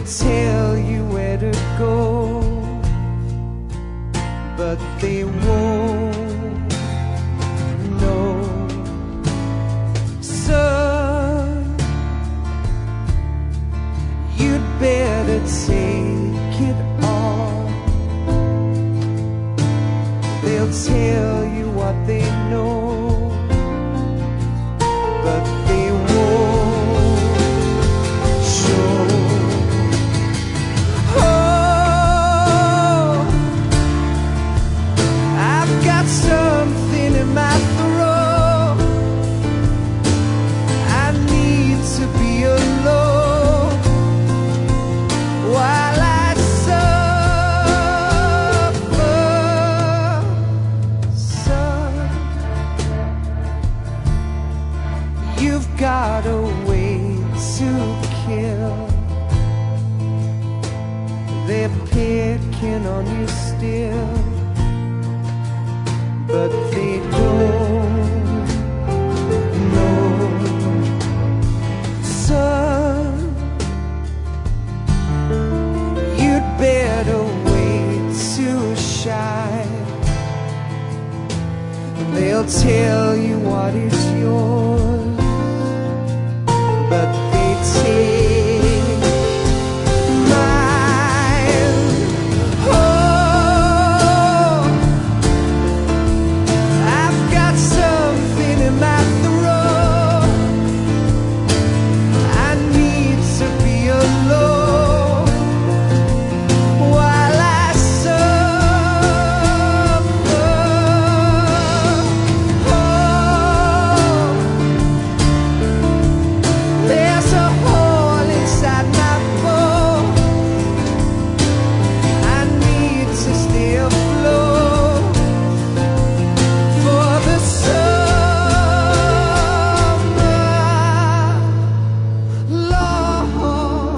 They'll tell you where to go, but they won't know. Son, you'd better take it all. They'll tell you what they know, but they won't show. Oh, I've got something in my throat. I need to be alone while I suffer. Son, you've got a way to kill. They're picking on you still, but they don't know. Son, you'd better wait to shine. They'll tell you what is yours, but they take mine. Oh, I've got something in my throat. I need to be alone while I suffer. Oh, there's a hole inside my bone. I need to stay afloat for the summer. Lord,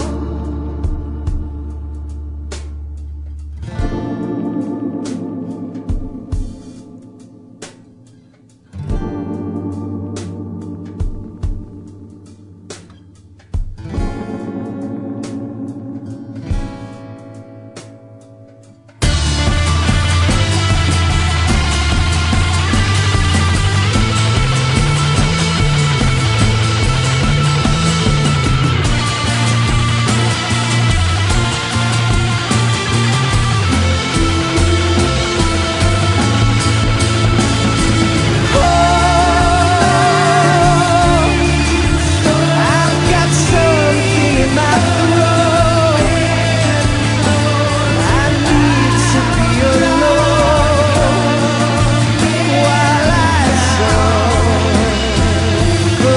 I've got something in my throat. I need to be alone while I suffer.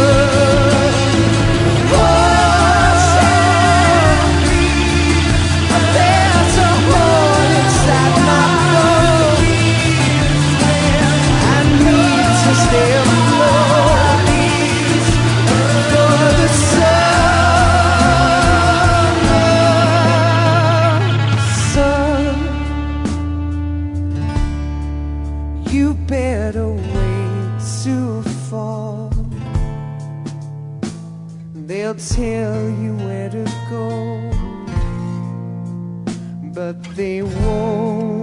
Oh, there's a hole inside my bone. I need to stay afloat for the summer. Son, you better wait to fall. They'll tell you where to go, but they won't